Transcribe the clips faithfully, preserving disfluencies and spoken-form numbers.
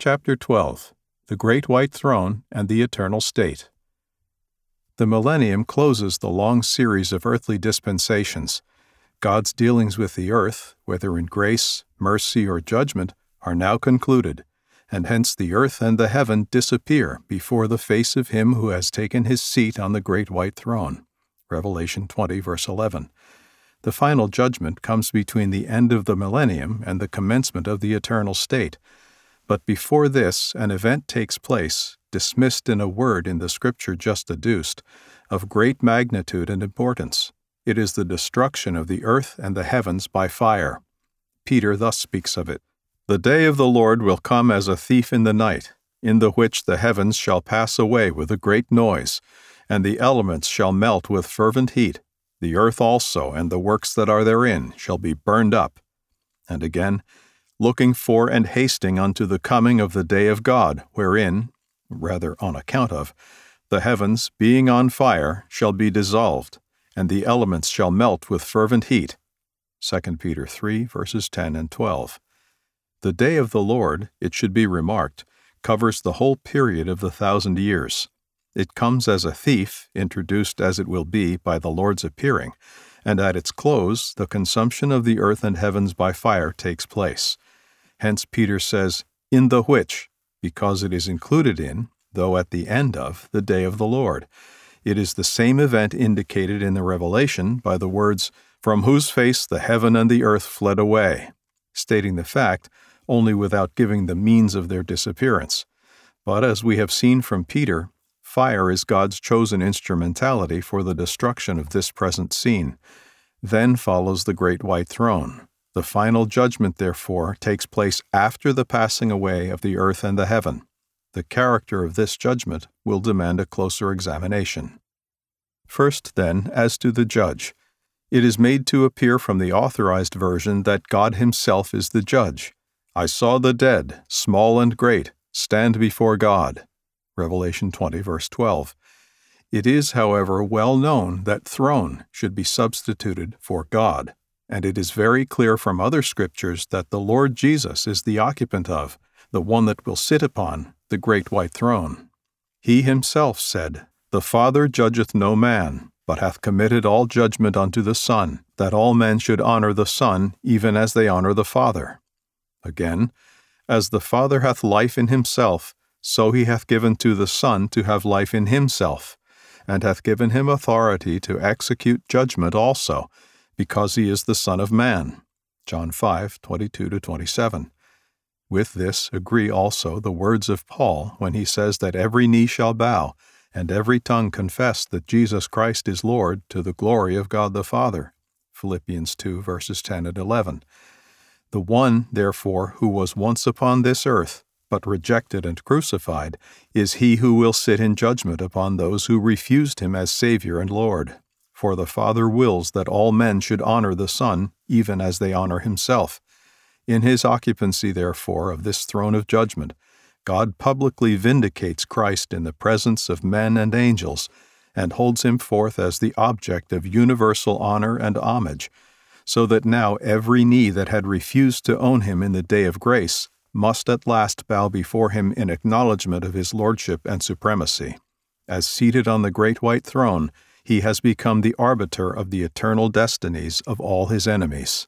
Chapter twelve. The Great White Throne and the Eternal State. The millennium closes the long series of earthly dispensations. God's dealings with the earth, whether in grace, mercy, or judgment, are now concluded, and hence the earth and the heaven disappear before the face of Him who has taken His seat on the great white throne. Revelation twenty, verse eleven. The final judgment comes between the end of the millennium and the commencement of the eternal state. But before this, an event takes place, dismissed in a word in the scripture just adduced, of great magnitude and importance. It is the destruction of the earth and the heavens by fire. Peter thus speaks of it: "The day of the Lord will come as a thief in the night, in the which the heavens shall pass away with a great noise, and the elements shall melt with fervent heat. The earth also and the works that are therein shall be burned up." And again, "Looking for and hasting unto the coming of the day of God, wherein, rather on account of, the heavens, being on fire, shall be dissolved, and the elements shall melt with fervent heat." Second Peter three, verses ten and twelve. The day of the Lord, it should be remarked, covers the whole period of the thousand years. It comes as a thief, introduced as it will be by the Lord's appearing, and at its close the consumption of the earth and heavens by fire takes place. Hence Peter says, "in the which," because it is included in, though at the end of, the day of the Lord. It is the same event indicated in the Revelation by the words, "from whose face the heaven and the earth fled away," stating the fact, only without giving the means of their disappearance. But as we have seen from Peter, fire is God's chosen instrumentality for the destruction of this present scene. Then follows the great white throne. The final judgment, therefore, takes place after the passing away of the earth and the heaven. The character of this judgment will demand a closer examination. First, then, as to the judge. It is made to appear from the authorized version that God Himself is the judge. "I saw the dead, small and great, stand before God." Revelation twenty, verse twelve. It is, however, well known that throne should be substituted for God, and it is very clear from other scriptures that the Lord Jesus is the occupant of, the one that will sit upon, the great white throne. He Himself said, "The Father judgeth no man, but hath committed all judgment unto the Son, that all men should honor the Son, even as they honor the Father." Again, "As the Father hath life in Himself, so He hath given to the Son to have life in Himself, and hath given Him authority to execute judgment also, because He is the Son of Man." John five, twenty-two to twenty-seven. With this agree also the words of Paul when he says that every knee shall bow, and every tongue confess that Jesus Christ is Lord, to the glory of God the Father. Philippians two, verses ten and eleven. The one, therefore, who was once upon this earth, but rejected and crucified, is He who will sit in judgment upon those who refused Him as Savior and Lord. For the Father wills that all men should honor the Son, even as they honor Himself. In His occupancy, therefore, of this throne of judgment, God publicly vindicates Christ in the presence of men and angels, and holds Him forth as the object of universal honor and homage, so that now every knee that had refused to own Him in the day of grace must at last bow before Him in acknowledgment of His lordship and supremacy. As seated on the great white throne, He has become the arbiter of the eternal destinies of all His enemies.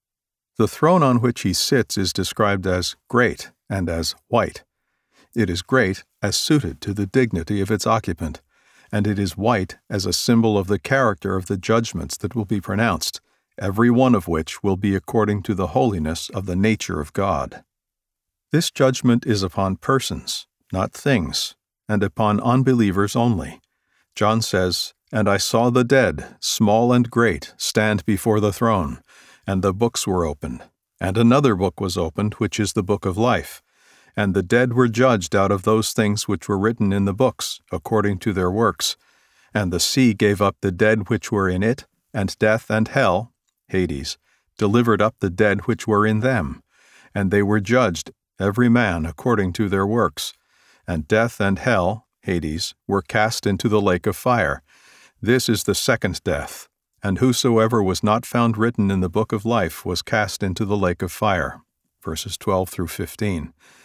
The throne on which He sits is described as great and as white. It is great as suited to the dignity of its occupant, and it is white as a symbol of the character of the judgments that will be pronounced, every one of which will be according to the holiness of the nature of God. This judgment is upon persons, not things, and upon unbelievers only. John says, "And I saw the dead, small and great, stand before the throne, and the books were opened. And another book was opened, which is the book of life. And the dead were judged out of those things which were written in the books, according to their works. And the sea gave up the dead which were in it, and death and hell," Hades, "delivered up the dead which were in them. And they were judged, every man according to their works. And death and hell," Hades, "were cast into the lake of fire. This is the second death. And whosoever was not found written in the book of life was cast into the lake of fire." Verses twelve through fifteen.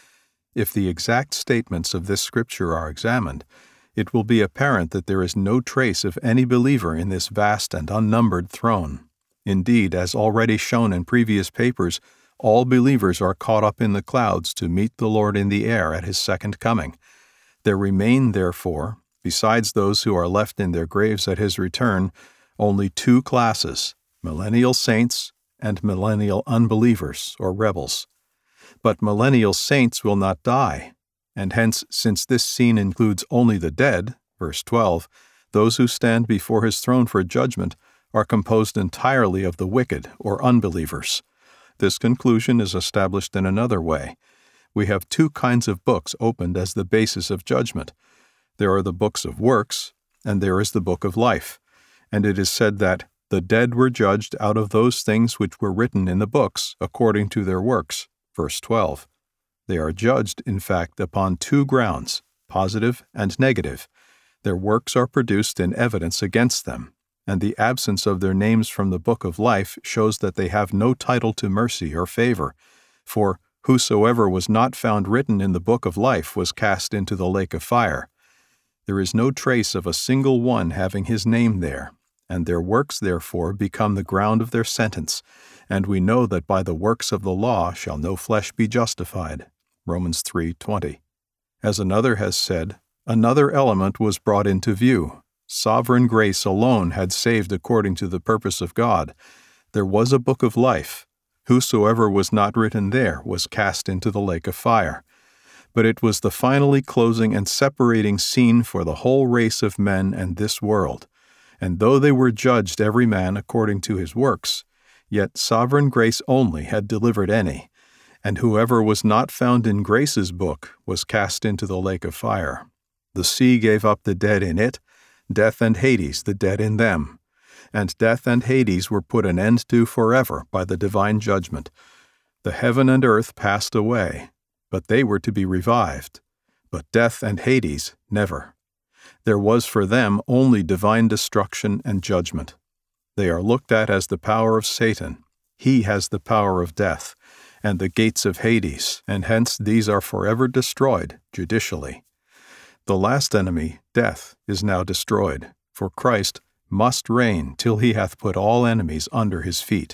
If the exact statements of this scripture are examined, it will be apparent that there is no trace of any believer in this vast and unnumbered throne. Indeed, as already shown in previous papers, all believers are caught up in the clouds to meet the Lord in the air at His second coming. There remain, therefore, besides those who are left in their graves at His return, only two classes, millennial saints and millennial unbelievers or rebels. But millennial saints will not die, and hence, since this scene includes only the dead, verse twelve, those who stand before His throne for judgment are composed entirely of the wicked or unbelievers. This conclusion is established in another way. We have two kinds of books opened as the basis of judgment. There are the books of works, and there is the book of life. And it is said that the dead were judged out of those things which were written in the books according to their works, verse twelve. They are judged, in fact, upon two grounds, positive and negative. Their works are produced in evidence against them, and the absence of their names from the book of life shows that they have no title to mercy or favor. For whosoever was not found written in the book of life was cast into the lake of fire. There is no trace of a single one having his name there, and their works therefore become the ground of their sentence, and we know that by the works of the law shall no flesh be justified. Romans three twenty. As another has said, another element was brought into view. Sovereign grace alone had saved according to the purpose of God. There was a book of life. Whosoever was not written there was cast into the lake of fire. But it was the finally closing and separating scene for the whole race of men and this world. And though they were judged every man according to his works, yet sovereign grace only had delivered any, and whoever was not found in grace's book was cast into the lake of fire. The sea gave up the dead in it, death and Hades the dead in them. And death and Hades were put an end to forever by the divine judgment. The heaven and earth passed away, but they were to be revived. But death and Hades never. There was for them only divine destruction and judgment. They are looked at as the power of Satan. He has the power of death, and the gates of Hades, and hence these are forever destroyed judicially. The last enemy, death, is now destroyed, for Christ must reign till He hath put all enemies under His feet.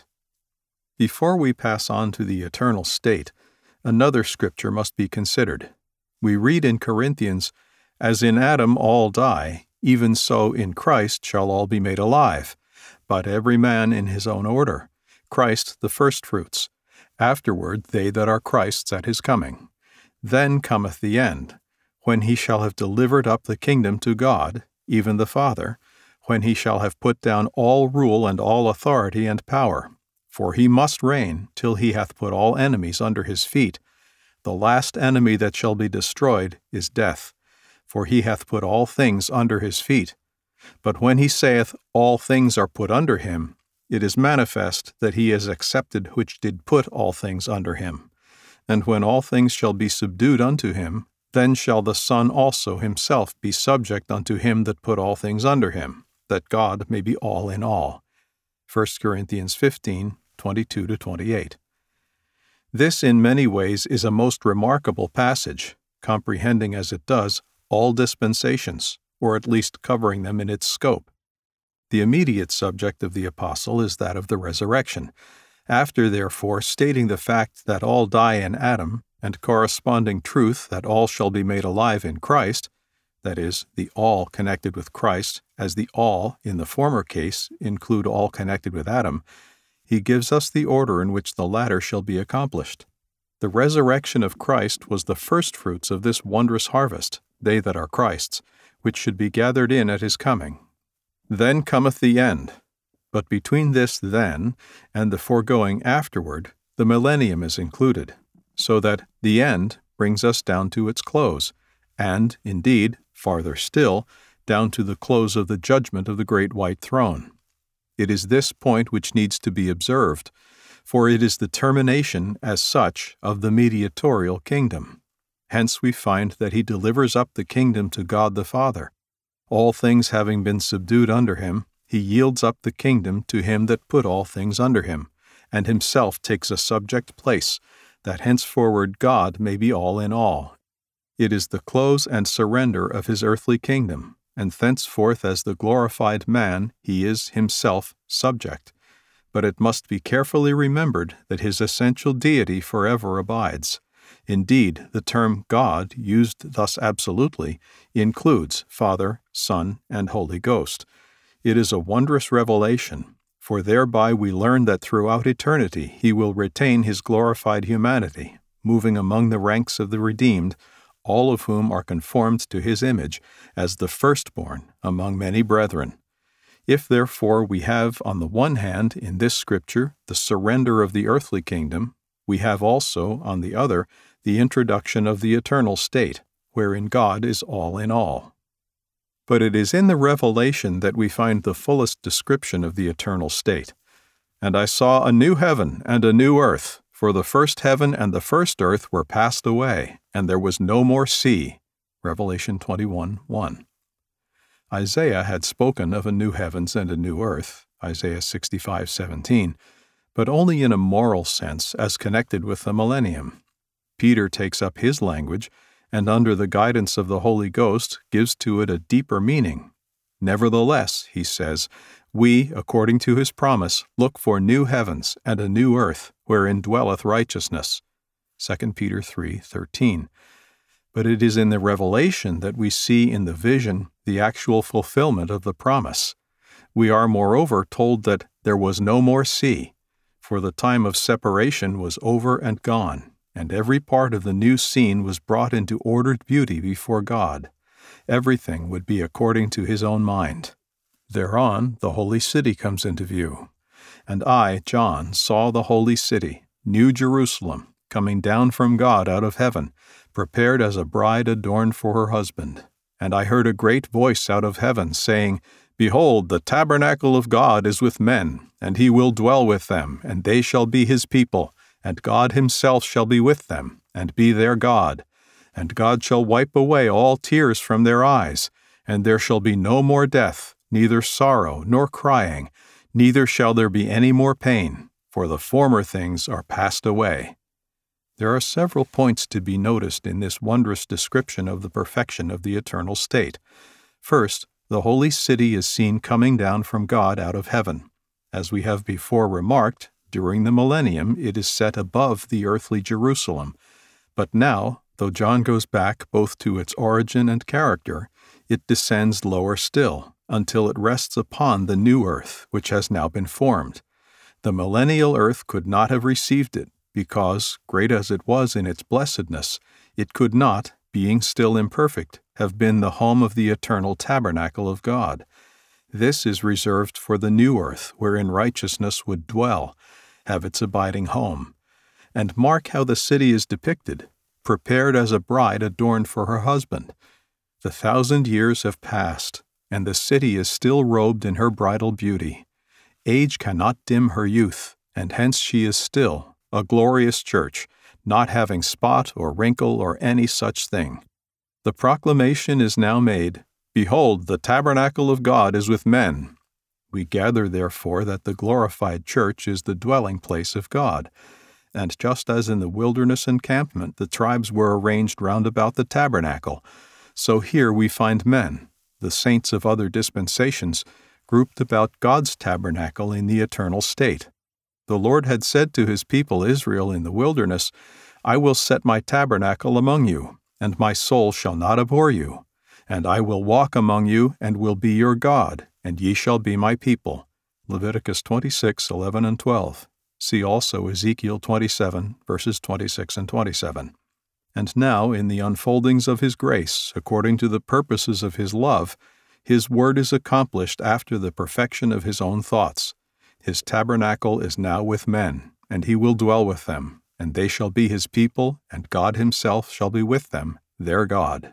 Before we pass on to the eternal state, another scripture must be considered. We read in Corinthians, "As in Adam all die, even so in Christ shall all be made alive, but every man in his own order, Christ the firstfruits, afterward they that are Christ's at His coming. Then cometh the end, when He shall have delivered up the kingdom to God, even the Father, when He shall have put down all rule and all authority and power. For He must reign till He hath put all enemies under His feet. The last enemy that shall be destroyed is death, for He hath put all things under His feet. But when He saith, All things are put under Him, it is manifest that He is accepted which did put all things under Him. And when all things shall be subdued unto Him, then shall the Son also Himself be subject unto Him that put all things under Him, that God may be all in all." First Corinthians fifteen twenty-two to twenty-eight. This in many ways is a most remarkable passage, comprehending as it does all dispensations, or at least covering them in its scope. The immediate subject of the apostle is that of the resurrection. After, therefore, stating the fact that all die in Adam, and corresponding truth that all shall be made alive in Christ, that is, the all connected with Christ, as the all, in the former case, include all connected with Adam, he gives us the order in which the latter shall be accomplished. The resurrection of Christ was the firstfruits of this wondrous harvest, they that are Christ's, which should be gathered in at His coming. Then cometh the end. But between this then and the foregoing afterward, the millennium is included, so that the end brings us down to its close, and, indeed, farther still, down to the close of the judgment of the great white throne. It is this point which needs to be observed, for it is the termination, as such, of the mediatorial kingdom. Hence we find that He delivers up the kingdom to God the Father. All things having been subdued under Him, He yields up the kingdom to Him that put all things under Him, and Himself takes a subject place, that henceforward God may be all in all. It is the close and surrender of his earthly kingdom, and thenceforth as the glorified man he is himself subject. But it must be carefully remembered that his essential deity forever abides. Indeed, the term God, used thus absolutely, includes Father, Son, and Holy Ghost. It is a wondrous revelation, for thereby we learn that throughout eternity he will retain his glorified humanity, moving among the ranks of the redeemed, all of whom are conformed to his image, as the firstborn among many brethren. If therefore we have on the one hand in this Scripture the surrender of the earthly kingdom, we have also, on the other, the introduction of the eternal state, wherein God is all in all. But it is in the Revelation that we find the fullest description of the eternal state. And I saw a new heaven and a new earth, for the first heaven and the first earth were passed away, and there was no more sea. Revelation twenty-one one. Isaiah had spoken of a new heavens and a new earth, Isaiah sixty-five seventeen, but only in a moral sense as connected with the millennium. Peter takes up his language, and under the guidance of the Holy Ghost gives to it a deeper meaning. Nevertheless, he says, we, according to his promise, look for new heavens and a new earth, wherein dwelleth righteousness. Second Peter three thirteen. But it is in the revelation that we see in the vision the actual fulfillment of the promise. We are moreover told that there was no more sea, for the time of separation was over and gone, and every part of the new scene was brought into ordered beauty before God. Everything would be according to his own mind. Thereon the holy city comes into view. And I, John, saw the holy city, New Jerusalem, coming down from God out of heaven, prepared as a bride adorned for her husband. And I heard a great voice out of heaven, saying, Behold, the tabernacle of God is with men, and he will dwell with them, and they shall be his people, and God himself shall be with them, and be their God. And God shall wipe away all tears from their eyes, and there shall be no more death, neither sorrow nor crying, neither shall there be any more pain, for the former things are passed away. There are several points to be noticed in this wondrous description of the perfection of the eternal state. First, the holy city is seen coming down from God out of heaven. As we have before remarked, during the millennium it is set above the earthly Jerusalem. But now, though John goes back both to its origin and character, it descends lower still, until it rests upon the new earth, which has now been formed. The millennial earth could not have received it, because, great as it was in its blessedness, it could not, being still imperfect, have been the home of the eternal tabernacle of God. This is reserved for the new earth, wherein righteousness would dwell, have its abiding home. And mark how the city is depicted, prepared as a bride adorned for her husband. The thousand years have passed, and the city is still robed in her bridal beauty. Age cannot dim her youth, and hence she is still a glorious church, not having spot or wrinkle or any such thing. The proclamation is now made, Behold, the tabernacle of God is with men. We gather, therefore, that the glorified church is the dwelling place of God. And just as in the wilderness encampment the tribes were arranged round about the tabernacle, so here we find men, the saints of other dispensations, grouped about God's tabernacle in the eternal state. The Lord had said to his people Israel in the wilderness, I will set my tabernacle among you, and my soul shall not abhor you. And I will walk among you, and will be your God, and ye shall be my people. Leviticus twenty-six, eleven and twelve. See also Ezekiel twenty-seven, verses twenty-six and twenty-seven. And now, in the unfoldings of his grace, according to the purposes of his love, his word is accomplished after the perfection of his own thoughts. His tabernacle is now with men, and he will dwell with them, and they shall be his people, and God himself shall be with them, their God.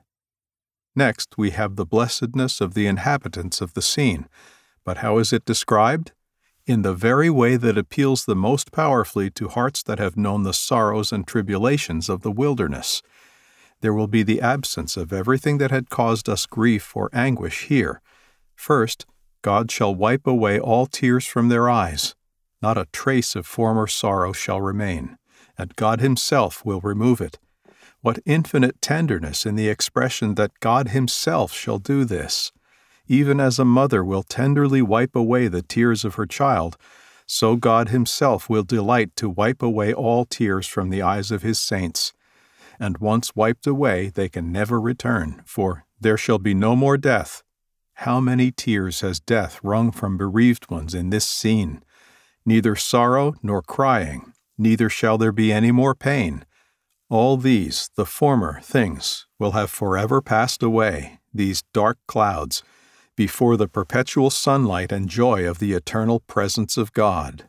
Next, we have the blessedness of the inhabitants of the scene. But how is it described? In the very way that appeals the most powerfully to hearts that have known the sorrows and tribulations of the wilderness. There will be the absence of everything that had caused us grief or anguish here. First, God shall wipe away all tears from their eyes. Not a trace of former sorrow shall remain. and God Himself will remove it. What infinite tenderness in the expression that God Himself shall do this! Even as a mother will tenderly wipe away the tears of her child, so God Himself will delight to wipe away all tears from the eyes of His saints. And once wiped away, they can never return, for there shall be no more death. How many tears has death wrung from bereaved ones in this scene! Neither sorrow nor crying, neither shall there be any more pain. All these, the former things, will have forever passed away, these dark clouds, before the perpetual sunlight and joy of the eternal presence of God.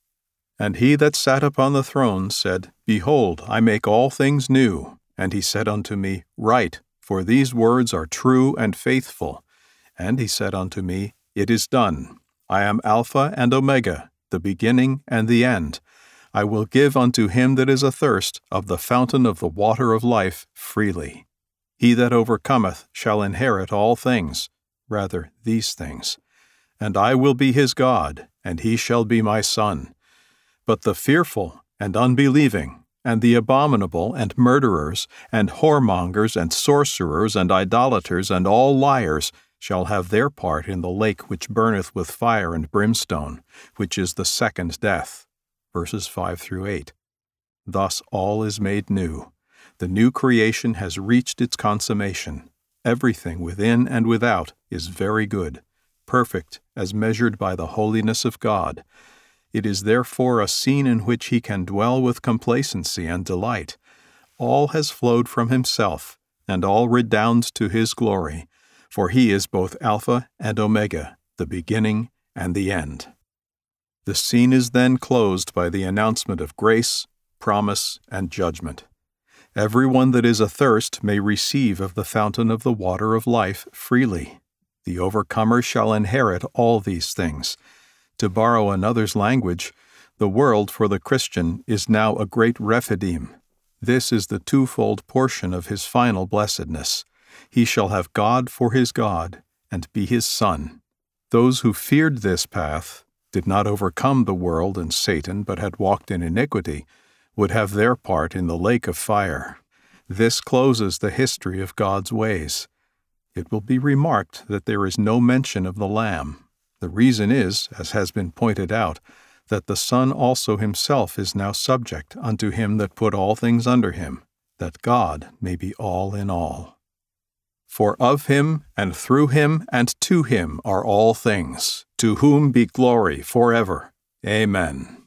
And He that sat upon the throne said, Behold, I make all things new. And He said unto me, Write, for these words are true and faithful. And He said unto me, It is done. I am Alpha and Omega, the beginning and the end. I will give unto him that is athirst of the fountain of the water of life freely. He that overcometh shall inherit all things, rather these things. And I will be his God, and he shall be my son. But the fearful and unbelieving, and the abominable and murderers, and whoremongers, and sorcerers, and idolaters, and all liars, shall have their part in the lake which burneth with fire and brimstone, which is the second death. Verses five through eight. Thus all is made new. The new creation has reached its consummation. Everything within and without is very good, perfect as measured by the holiness of God. It is therefore a scene in which He can dwell with complacency and delight. All has flowed from Himself, and all redounds to His glory, for He is both Alpha and Omega, the beginning and the end. The scene is then closed by the announcement of grace, promise, and judgment. Every one that is athirst may receive of the fountain of the water of life freely. The overcomer shall inherit all these things. To borrow another's language, the world for the Christian is now a great Rephidim. This is the twofold portion of his final blessedness. He shall have God for his God, and be his son. Those who feared this path, did not overcome the world and Satan, but had walked in iniquity, would have their part in the lake of fire. This closes the history of God's ways. It will be remarked that there is no mention of the Lamb. The reason is, as has been pointed out, that the Son also Himself is now subject unto Him that put all things under Him, that God may be all in all. For of Him, and through Him, and to Him are all things, to whom be glory forever. Amen.